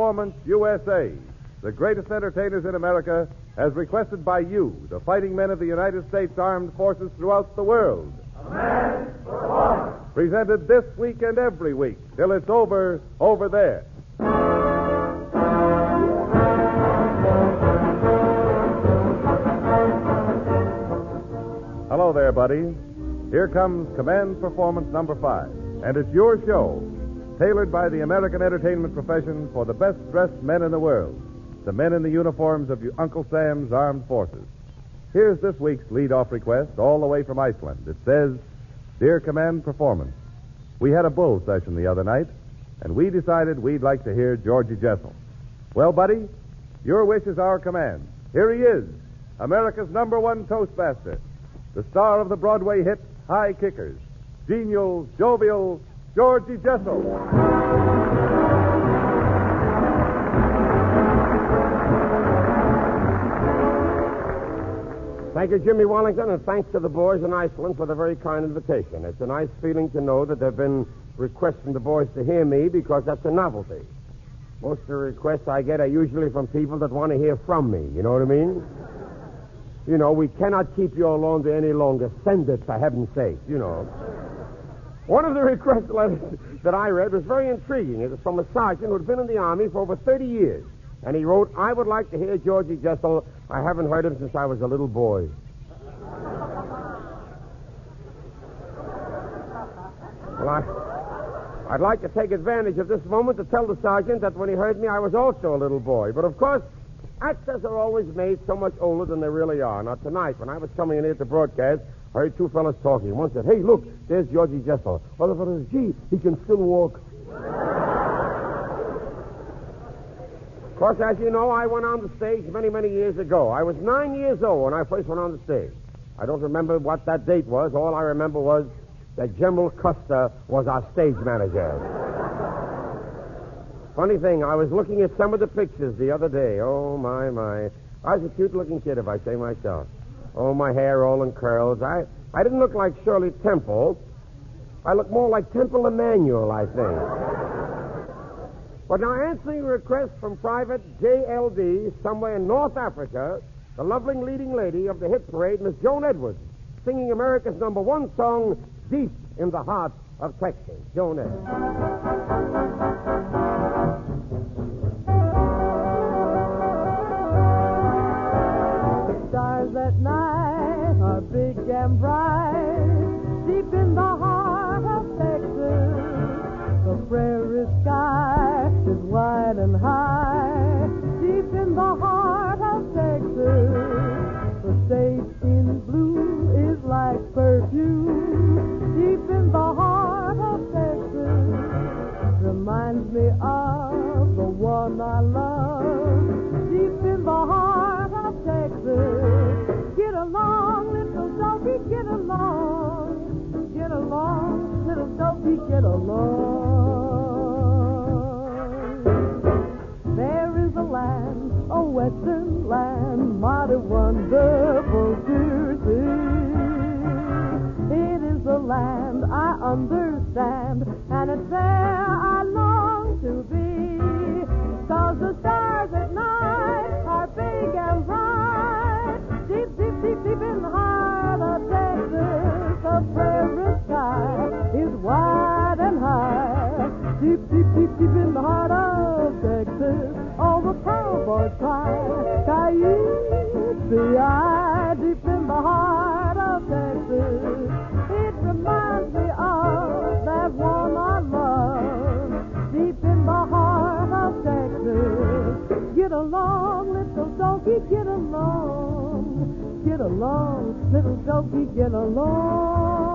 Performance USA, the greatest entertainers in America, as requested by you, the fighting men of the United States Armed Forces throughout the world. Command Performance. Presented this week and every week, till it's over there. Hello there, buddy. Here comes Command Performance number 5, and it's your show, tailored by the American entertainment profession for the best-dressed men in the world, the men in the uniforms of Uncle Sam's Armed Forces. Here's this week's lead-off request, all the way from Iceland. It says, Dear Command Performance, we had a bull session the other night, and we decided we'd like to hear Georgie Jessel. Well, buddy, your wish is our command. Here he is, America's #1 Toastmaster, the star of the Broadway hit High Kickers, genial, jovial Georgie Jessel. Thank you, Jimmy Wallington, and thanks to the boys in Iceland for the very kind invitation. It's a nice feeling to know that they've been requesting the boys to hear me because that's a novelty. Most of the requests I get are usually from people that want to hear from me. You know what I mean? You know, we cannot keep you alone any longer. Send it, for heaven's sake, you know. One of the request letters that I read was very intriguing. It was from a sergeant who had been in the Army for over 30 years. And he wrote, I would like to hear Georgie Jessel. I haven't heard him since I was a little boy. Well, I'd like to take advantage of this moment to tell the sergeant that when he heard me, I was also a little boy. But, of course, actors are always made so much older than they really are. Now, tonight, when I was coming in here to broadcast, I heard two fellas talking. One said, hey, look, there's Georgie Jessel. Other fellow said, gee, he can still walk. Of course, as you know, I went on the stage many, many years ago. I was 9 years old when I first went on the stage. I don't remember what that date was. All I remember was that General Custer was our stage manager. Funny thing, I was looking at some of the pictures the other day. Oh, my. I was a cute-looking kid, if I say myself. Oh, my hair all in curls. I didn't look like Shirley Temple. I looked more like Temple Emmanuel, I think. But now, answering a request from Private J.L.D. somewhere in North Africa, the lovely leading lady of the hit parade, Miss Joan Edwards, singing America's #1 song, Deep in the Heart of Texas. Joan Edwards. The stars at night are big and bright, deep in the heart of Texas. The prairie sky is wide and high, deep in the heart of Texas. The sage in blue is like perfume, deep in the heart of Texas. Reminds me of the one I love, deep in the heart of Texas. Get along, little doggy, get along. Get along, little doggy, get along. There is a land, a western land, mighty wonderful to see. It is a land I understand, and it's there I long to be. 'Cause the stars at night are big and bright, deep, deep, deep, deep in the heart of Texas. The prairie sky is wide and high, deep, deep, deep, deep in the heart of Texas. All the cowboys cry, K-E-C-I, deep in the heart of Texas. It reminds me of that one I love, deep in the heart of Texas. Get along, little doggy, get along. Get along, little doggy, get along.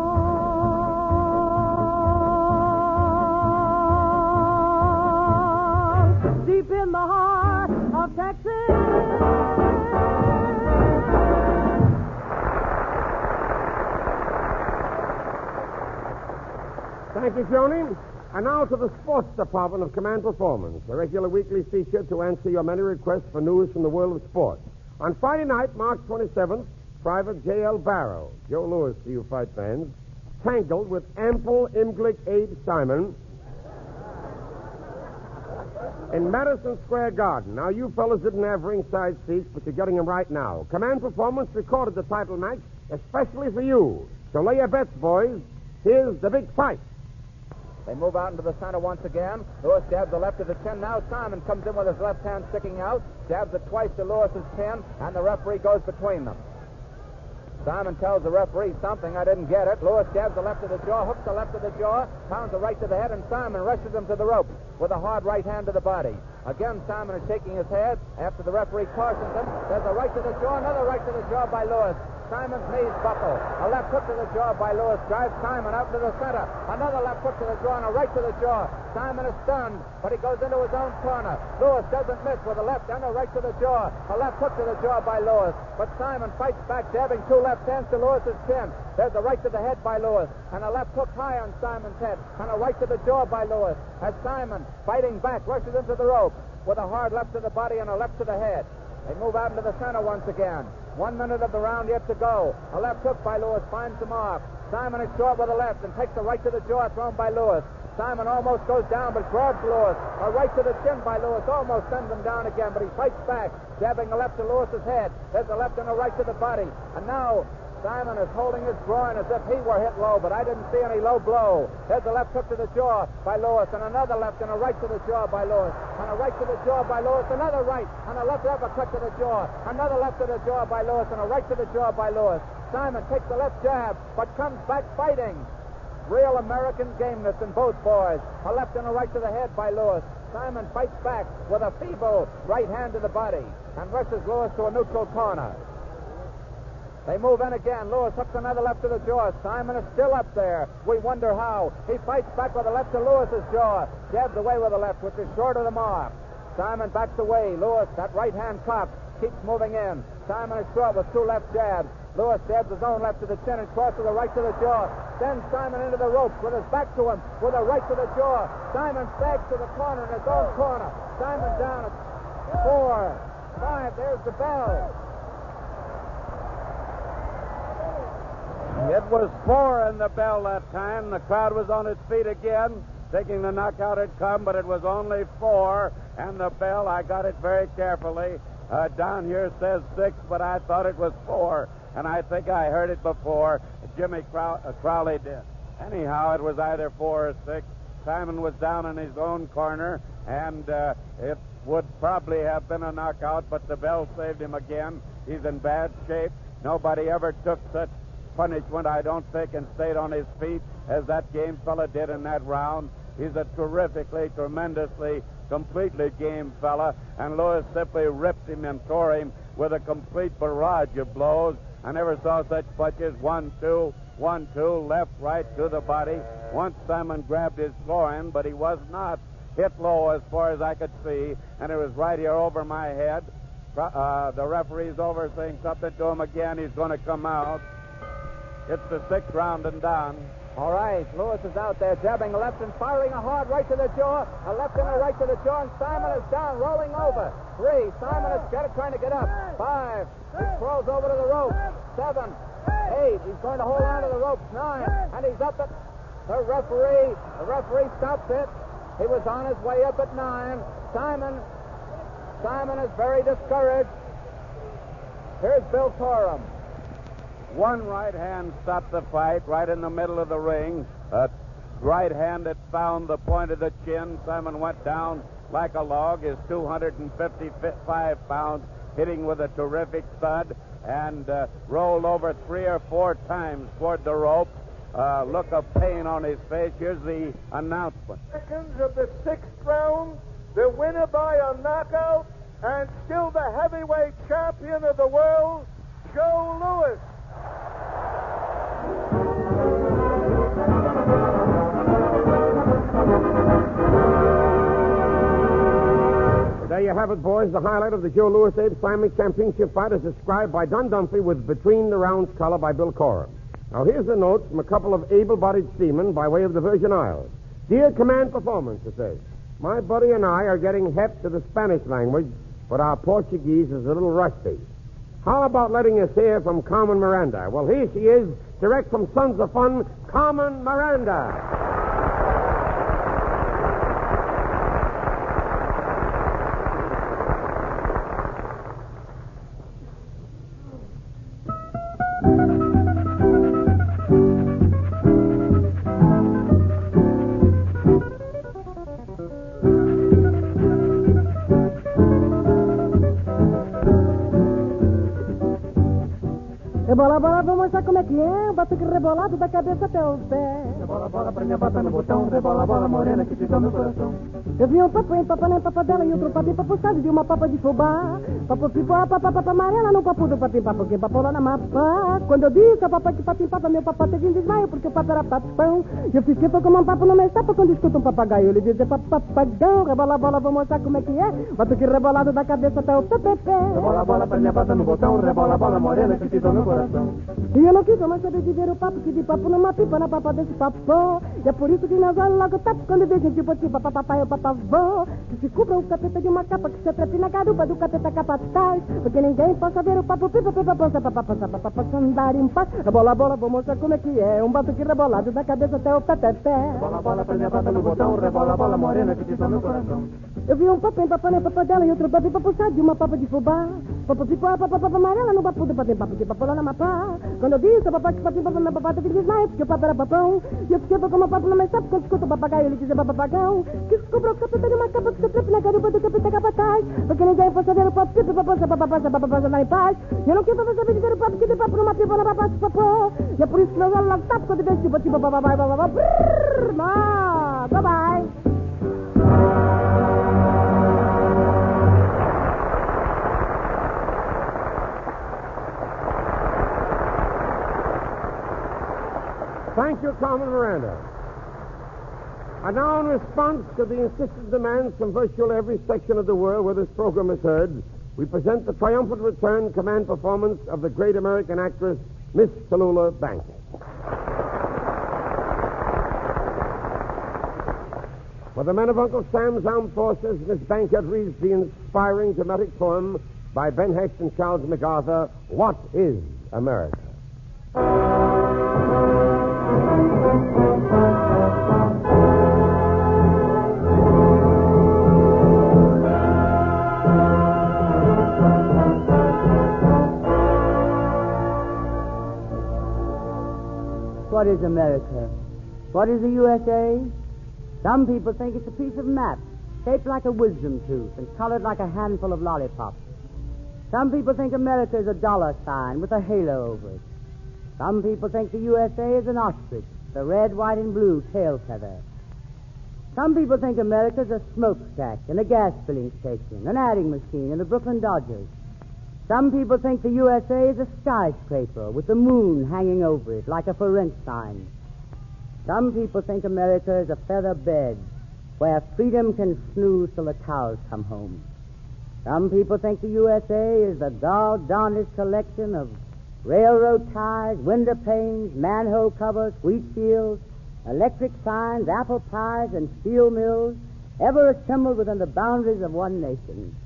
Deep in the heart of Texas. Thank you, Joni. And now to the sports department of Command Performance, a regular weekly feature to answer your many requests for news from the world of sport. On Friday night, March 27th, Private J.L. Barrow, Joe Louis to you fight fans, tangled with ample Imglick Abe Simon In Madison Square Garden. Now, you fellas didn't have ringside seats, but you're getting them right now. Command Performance recorded the title match especially for you. So lay your bets, boys. Here's the big fight. They move out into the center once again. Lewis jabs the left of the chin. Now Simon comes in with his left hand sticking out, jabs it twice to Lewis's chin, and the referee goes between them. Simon tells the referee something. I didn't get it. Lewis jabs the left of the jaw, hooks the left of the jaw, pounds the right to the head, and Simon rushes him to the rope with a hard right hand to the body. Again, Simon is shaking his head after the referee cautions him. There's a right to the jaw, another right to the jaw by Lewis. Simon's knees buckle. A left hook to the jaw by Lewis drives Simon out to the center. Another left hook to the jaw and a right to the jaw. Simon is stunned, but he goes into his own corner. Lewis doesn't miss with a left and a right to the jaw. A left hook to the jaw by Lewis. But Simon fights back, jabbing two left hands to Lewis's chin. There's a right to the head by Lewis, and a left hook high on Simon's head, and a right to the jaw by Lewis. As Simon, fighting back, rushes into the rope with a hard left to the body and a left to the head. They move out into the center once again. 1 minute of the round yet to go. A left hook by Lewis finds the mark. Simon is short with a left and takes a right to the jaw thrown by Lewis. Simon almost goes down but grabs Lewis. A right to the chin by Lewis almost sends him down again, but he fights back, jabbing a left to Lewis's head. There's a left and a right to the body. And now Simon is holding his groin as if he were hit low, but I didn't see any low blow. There's a left hook to the jaw by Lewis, and another left and a right to the jaw by Lewis, and a right to the jaw by Lewis, another right, and a left uppercut to the jaw, another left to the jaw by Lewis, and a right to the jaw by Lewis. Simon takes the left jab, but comes back fighting. Real American gameness in both boys. A left and a right to the head by Lewis. Simon fights back with a feeble right hand to the body and rushes Lewis to a neutral corner. They move in again. Lewis hooks another left to the jaw. Simon is still up there. We wonder how. He fights back with a left to Lewis's jaw. Jabs away with a left, which is short of the mark. Simon backs away. Lewis, that right hand cocked, keeps moving in. Simon is short with two left jabs. Lewis jabs his own left to the chin and crosses the right to the jaw. Sends Simon into the ropes with his back to him with a right to the jaw. Simon sags to the corner in his own corner. Simon down at 4, 5. There's the bell. It was 4 in the bell that time. The crowd was on its feet again, thinking the knockout had come, but it was only 4. And the bell, I got it very carefully. Down here says 6, but I thought it was 4. And I think I heard it before. Jimmy Crowley did. Anyhow, it was either 4 or 6. Simon was down in his own corner, and it would probably have been a knockout, but the bell saved him again. He's in bad shape. Nobody ever took such punishment, I don't think, and stayed on his feet as that game fella did in that round. He's a terrifically, tremendously, completely game fella, and Lewis simply ripped him and tore him with a complete barrage of blows. I never saw such punches. 1, 2, 1, 2, left, right to the body. Once Simon grabbed his groin, but he was not hit low as far as I could see, and it was right here over my head. The referee's over saying something to him again. He's going to come out. It's the 6th round and down. All right, Lewis is out there jabbing a left and firing a hard right to the jaw, a left and a right to the jaw, and Simon is down, rolling over. 3, Simon is trying to get up. 5, he crawls over to the rope. 7, 8, he's going to hold on to the ropes. 9, and he's up at the referee. The referee stops it. He was on his way up at 9. Simon is very discouraged. Here's Bill Corum. One right hand stopped the fight right in the middle of the ring. A right hand that found the point of the chin. Simon went down like a log. His 255 pounds hitting with a terrific thud, and rolled over 3 or 4 times toward the rope. Look of pain on his face. Here's the announcement. Seconds of the 6th round, the winner by a knockout, and still the heavyweight champion of the world, Joe Louis. There you have it, boys. The highlight of the Joe Louis Abe Simon Championship fight is described by Don Dunphy with Between the Rounds color by Bill Corum. Now, here's a note from a couple of able-bodied seamen by way of the Virgin Isles. Dear Command Performance, it says, my buddy and I are getting hep to the Spanish language, but our Portuguese is a little rusty. How about letting us hear from Carmen Miranda? Well, here she is, direct from Sons of Fun, Carmen Miranda. Rebola, bola, vamos mostrar como é que é. Bota que rebolado da cabeça até o pé. Rebola, bola, põe a bota no botão. Rebola, bola, morena que te dá no coração. Eu vi um papo em papo, nem papadela e outro papo em papo, sabe? De uma papa de fubá. Papo pipoa, papa amarela no papo do papim papo, que papo lá na mapa. Quando eu disse a papai que papim papa, meu papá teve um desmaio, porque o papo era papão. Eu fiz que foi como um papo no meu estapa, quando escuto um papagaio, ele diz, papagão. Rebola, bola, vou mostrar como é que é. Bota que rebolado da cabeça até o pé. Rebola, bola, põe a bota no botão. Rebola, bola, morena que te dá no coração. E eu não quis mais saber de ver o papo, que de papo numa pipa, na papa desse papo. E é por isso que nós olhamos logo o tapo, quando vejo gente botinha, papai, o papavô. Que se cubra o capeta de uma capa, que se trepe na garupa do capeta capataz. Porque ninguém possa ver o papo, pipa, possa andar em paz. Rebola, bola, vou mostrar como é que é. Um batuque rebolado da cabeça até o pé. Rebola, bola, põe a bota no botão. Rebola, bola, morena que te dá no coração. Eu vi um papo em papo, nem papadela e outro papo em papo, sabe? De uma papa de fubá. Papo pipoa, papa amarela no papo do papim papo, que papo lá na mapa. Quando eu disse a papai que papim papo, meu papá teve desmaio, porque o papo era papão. E eu fiquei como papo no meu sapo, quando escuto o papagaio, ele dizia papagão. Que se cobrou o capeta de uma capa, que se trepe na garupa do capeta capataz. Porque ninguém possa ver o papo, pipa, possa andar em paz. E eu não quis saber de ver o papo, que de papo numa pipa, na papa de papô. E é por isso que nós olhamos logo tapo, quando vê tipo, bye-bye. Thank you, Carmen Miranda. And now, in response to the insistent demands from virtually every section of the world where this program is heard, we present the triumphant return command performance of the great American actress, Miss Tallulah Bankhead. For the men of Uncle Sam's Armed Forces, Miss Bankhead reads the inspiring dramatic poem by Ben Hecht and Charles MacArthur, What is America? What is America? What is the USA? Some people think it's a piece of map, shaped like a wisdom tooth and colored like a handful of lollipops. Some people think America is a dollar sign with a halo over it. Some people think the USA is an ostrich, the red, white, and blue tail feather. Some people think America is a smokestack and a gas filling station, an adding machine, and the Brooklyn Dodgers. Some people think the USA is a skyscraper with the moon hanging over it like a for rent sign. Some people think America is a feather bed where freedom can snooze till the cows come home. Some people think the USA is the gall-darndest collection of railroad ties, window panes, manhole covers, wheat fields, electric signs, apple pies, and steel mills ever assembled within the boundaries of one nation.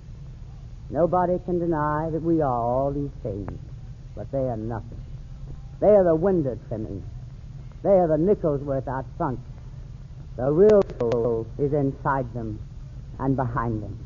Nobody can deny that we are all these things, but they are nothing. They are the window trimmings. They are the nickels worth out front. The real gold is inside them and behind them.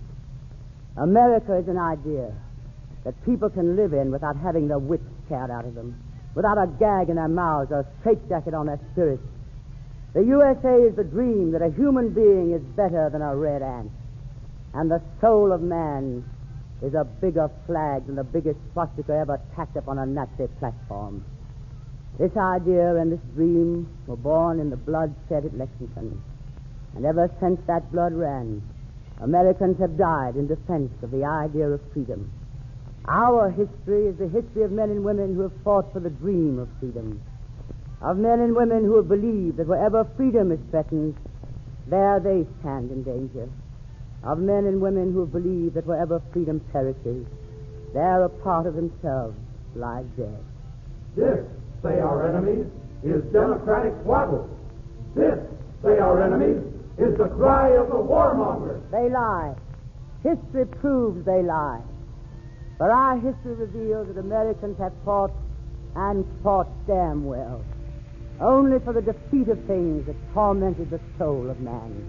America is an idea that people can live in without having their wits scared out of them, without a gag in their mouths or a straitjacket on their spirits. The USA is the dream that a human being is better than a red ant, and the soul of man is a bigger flag than the biggest swastika ever tacked up on a Nazi platform. This idea and this dream were born in the blood shed at Lexington. And ever since that blood ran, Americans have died in defense of the idea of freedom. Our history is the history of men and women who have fought for the dream of freedom, of men and women who have believed that wherever freedom is threatened, there they stand in danger, of men and women who have believed that wherever freedom perishes, there a part of themselves lies dead. This, say our enemies, is democratic twaddle. This, say our enemies, is the cry of the warmonger. They lie. History proves they lie. But our history reveals that Americans have fought, and fought damn well, only for the defeat of things that tormented the soul of man.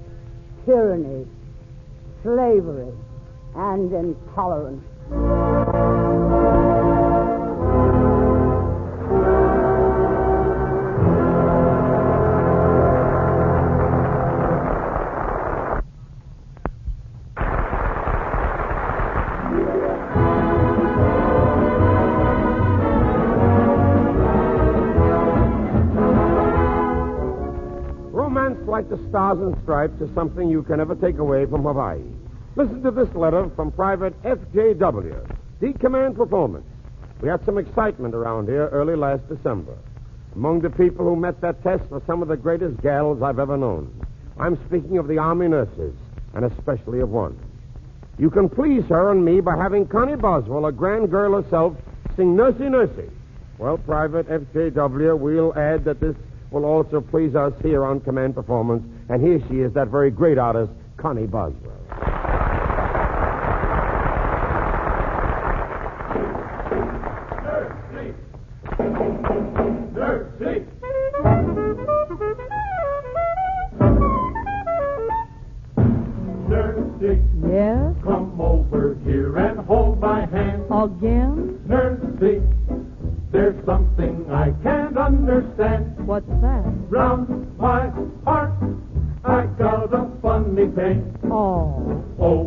Tyranny, slavery, and intolerance. like the stars and stripes is something you can never take away from Hawaii. Listen to this letter from Private F.J.W., D Command Performance. We had some excitement around here early last December. Among the people who met that test were some of the greatest gals I've ever known. I'm speaking of the Army nurses, and especially of one. You can please her and me by having Connie Boswell, a grand girl herself, sing Nursey Nursey. Well, Private F.J.W., we'll add that this will also please us here on Command Performance, and here she is, that very great artist, Connie Boswell. Yes? Come over here and hold my hand. Again? Nursey, there's something I can't understand. What's that? Round my heart, I got a funny pain. Oh,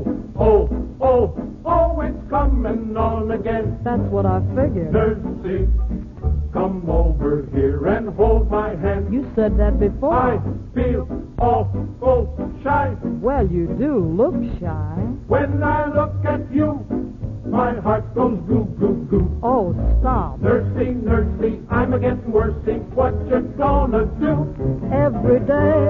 Oh, it's coming on again. that's what I figured. Nursey, come over here and hold my hand. You said that before. I feel awful shy. Well, you do look shy. When I look at you, my heart goes goo, goo, goo. Oh, stop. Nursey, Nursey, I'm a-getting worsey. What you gonna do? Every day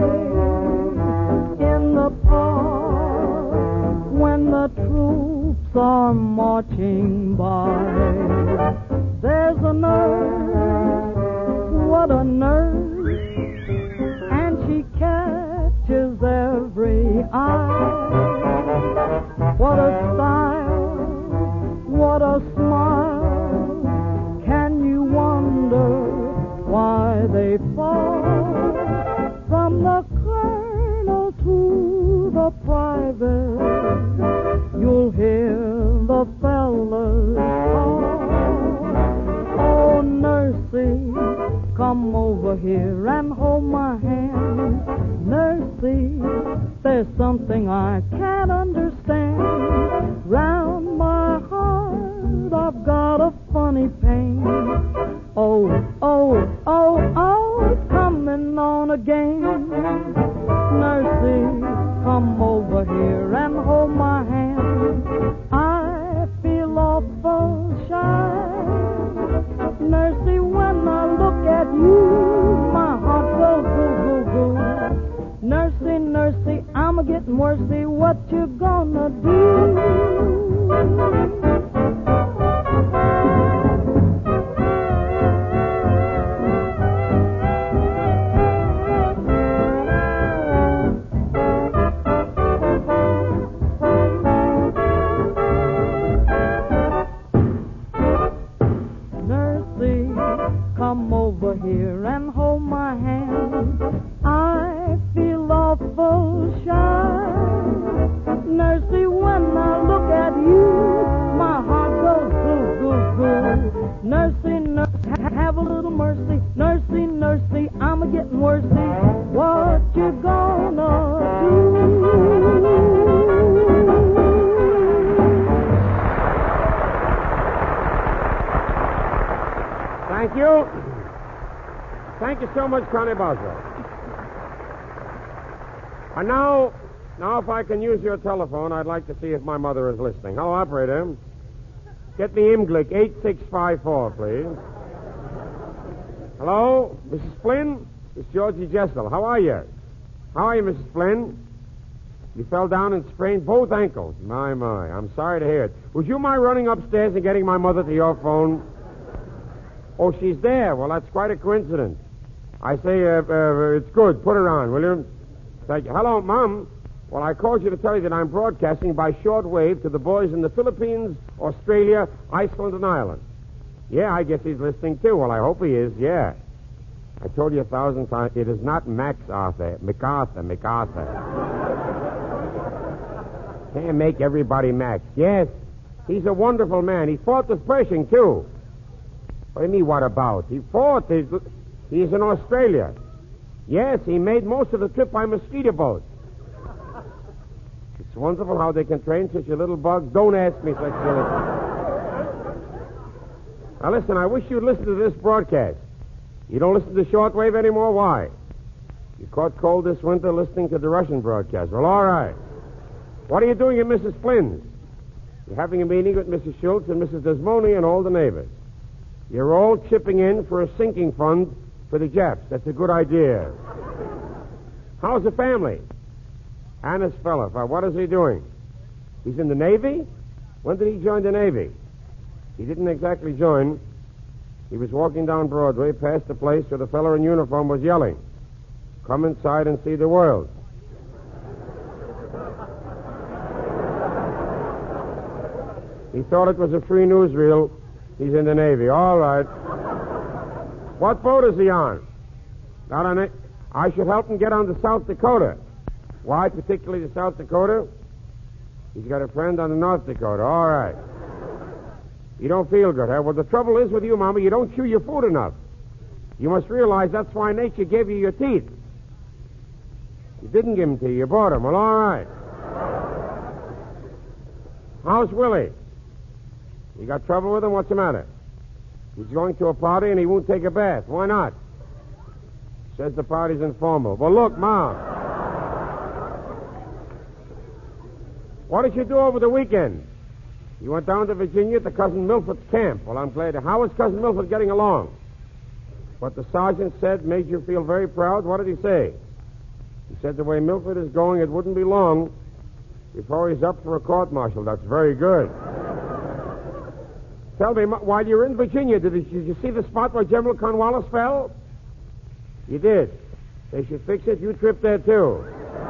in the park when the troops are marching by, there's a nurse, what a nurse, and she catches every eye. What a style, what a smile, can you wonder why they fall? From the colonel to the private, you'll hear the fellas call. Oh, Nursey, come over here and hold my hand. Nursey, there's something I can't understand. Round my heart, I've got a funny pain. Oh, it's coming on again. Nursey, come over here and hold my hand. I feel awful shy. Nursey, when I look at you, my heart goes goo, goo, goo. Nursey, Nursey, I'm a-getting worsey. What you gonna do? Come over here and hold my hand. I feel awful shy. Nursey, when I look at you, my heart goes goo, goo, goo. Nursey, Nursey, have a little mercy. Nursey, Nursey, I'm a-getting worsey. What you gonna do? Thank you. Thank you so much, Connie Boswell. And now, if I can use your telephone, I'd like to see if my mother is listening. Hello, operator. Get me Imglick 8654, please. Hello, Mrs. Flynn? It's Georgie Jessel. How are you? How are you, Mrs. Flynn? You fell down and sprained both ankles. My. I'm sorry to hear it. Would you mind running upstairs and getting my mother to your phone? Oh, she's there. Well, that's quite a coincidence. I say, it's good. Put her on, will you? Thank you. Hello, Mom. Well, I called you to tell you that I'm broadcasting by shortwave to the boys in the Philippines, Australia, Iceland, and Ireland. Yeah, I guess he's listening, too. Well, I hope he is, yeah. I told you 1,000 times, it is not Max Arthur. MacArthur. Can't make everybody Max. Yes, he's a wonderful man. He fought with Pershing, too. What do you mean, what about? He fought. He's in Australia. Yes, he made most of the trip by mosquito boat. It's wonderful how they can train such a little bug. Don't ask me such silly things. Now, listen, I wish you'd listen to this broadcast. You don't listen to shortwave anymore? Why? You caught cold this winter listening to the Russian broadcast. Well, all right. What are you doing at Mrs. Flynn's? You're having a meeting with Mrs. Schultz and Mrs. Desmoni and all the neighbors. You're all chipping in for a sinking fund for the Japs. That's a good idea. How's the family? Anna's fella. What is he doing? He's in the Navy? When did he join the Navy? He didn't exactly join. He was walking down Broadway past the place where the fellow in uniform was yelling, "Come inside and see the world." He thought it was a free newsreel. He's in the Navy. All right. What boat is he on? Not on it. I should help him get on to South Dakota. Why particularly to South Dakota? He's got a friend on the North Dakota. All right. You don't feel good, huh? Well, the trouble is with you, Mama, you don't chew your food enough. You must realize that's why nature gave you your teeth. You didn't give them to you. You bought them. Well, all right. How's Willie? You got trouble with him? What's the matter? He's going to a party and he won't take a bath. Why not? Says the party's informal. Well, look, Mom. What did you do over the weekend? You went down to Virginia to Cousin Milford's camp. Well, I'm glad. How is Cousin Milford getting along? What the sergeant said made you feel very proud? What did he say? He said the way Milford is going, it wouldn't be long before he's up for a court-martial. That's very good. Tell me, while you were in Virginia, did you see the spot where General Cornwallis fell? You did. They should fix it. You tripped there, too.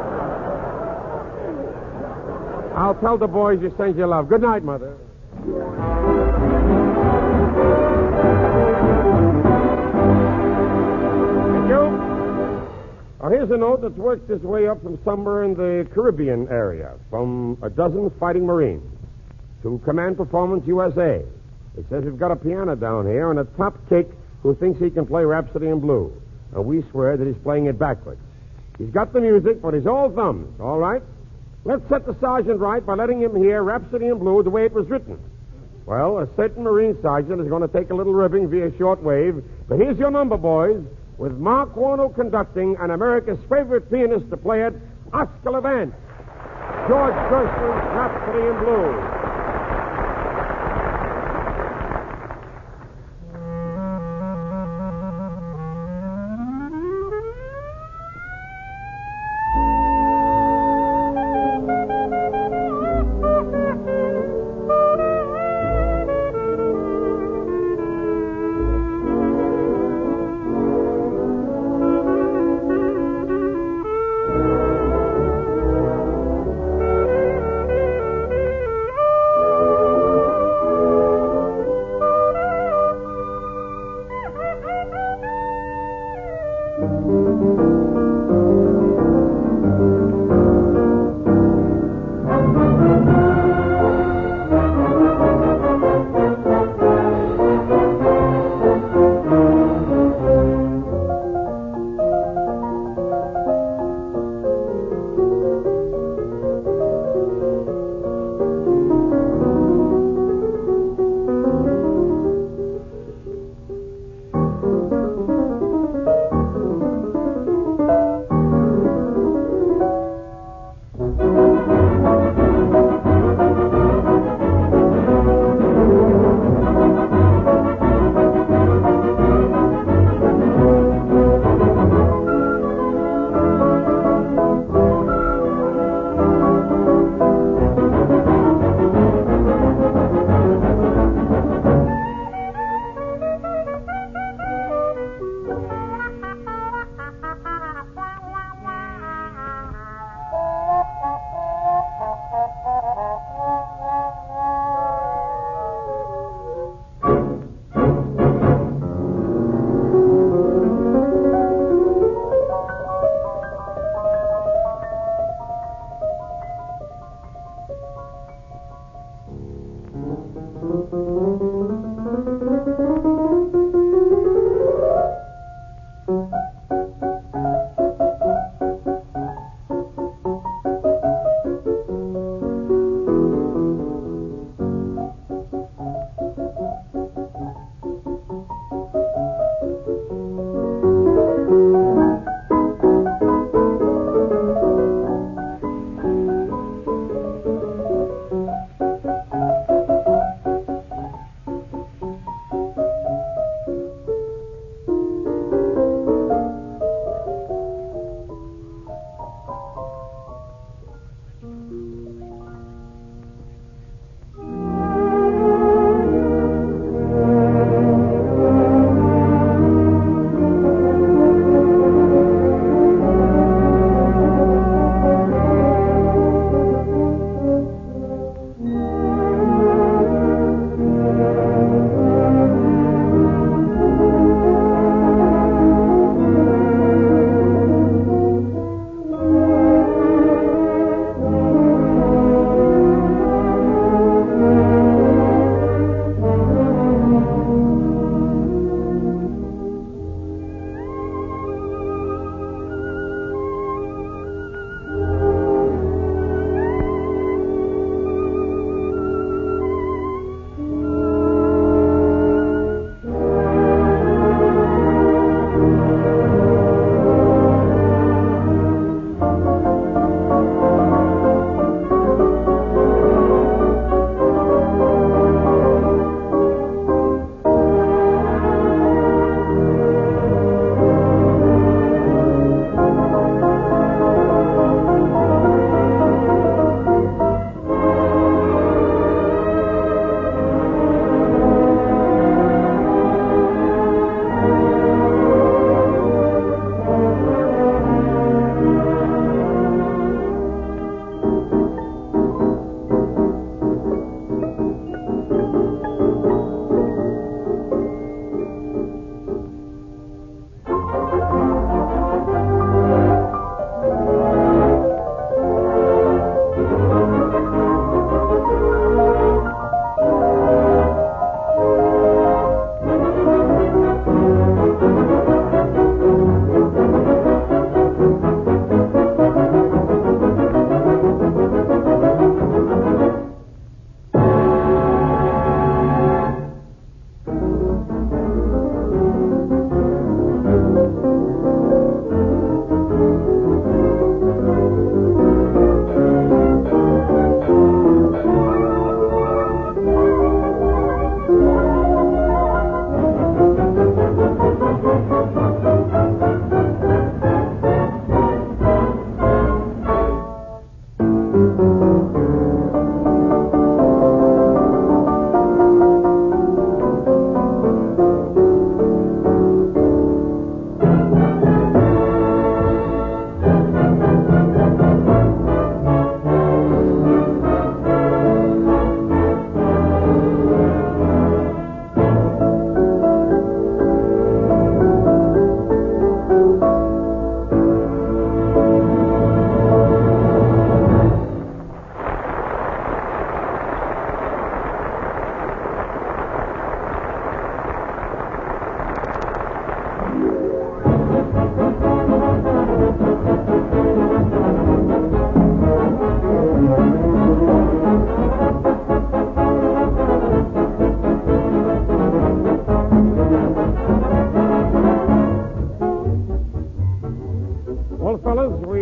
I'll tell the boys you send your love. Good night, Mother. Thank you. Now, here's a note that's worked its way up from somewhere in the Caribbean area, from a dozen fighting Marines to Command Performance USA. It says we've got a piano down here and a top kick who thinks he can play Rhapsody in Blue. And we swear that he's playing it backwards. He's got the music, but he's all thumbs, all right? Let's set the sergeant right by letting him hear Rhapsody in Blue the way it was written. Well, a certain Marine sergeant is going to take a little ribbing via shortwave, but here's your number, boys, with Mark Warno conducting and America's favorite pianist to play it, Oscar Levant. George Gershwin's Rhapsody in Blue.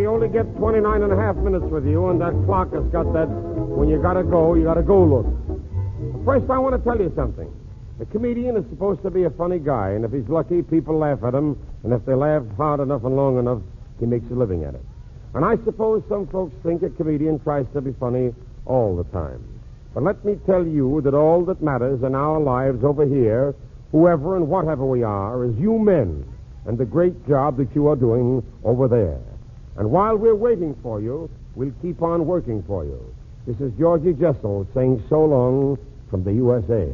we only get 29 and a half minutes with you, and that clock has got that when you gotta go look. First, I want to tell you something. The comedian is supposed to be a funny guy, and if he's lucky, people laugh at him, and if they laugh hard enough and long enough, he makes a living at it. And I suppose some folks think a comedian tries to be funny all the time. But let me tell you that all that matters in our lives over here, whoever and whatever we are, is you men and the great job that you are doing over there. And while we're waiting for you, we'll keep on working for you. This is Georgie Jessel saying so long from the USA.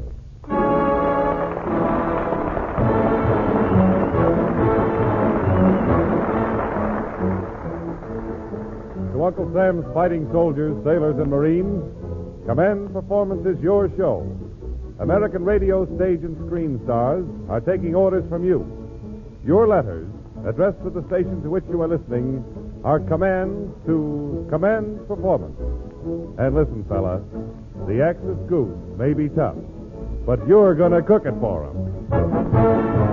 To Uncle Sam's fighting soldiers, sailors, and Marines, Command Performance is your show. American radio, stage, and screen stars are taking orders from you. Your letters, addressed to the station to which you are listening, are commands to Command Performance. And listen, fella, the Axis goose may be tough, but you're going to cook it for 'em.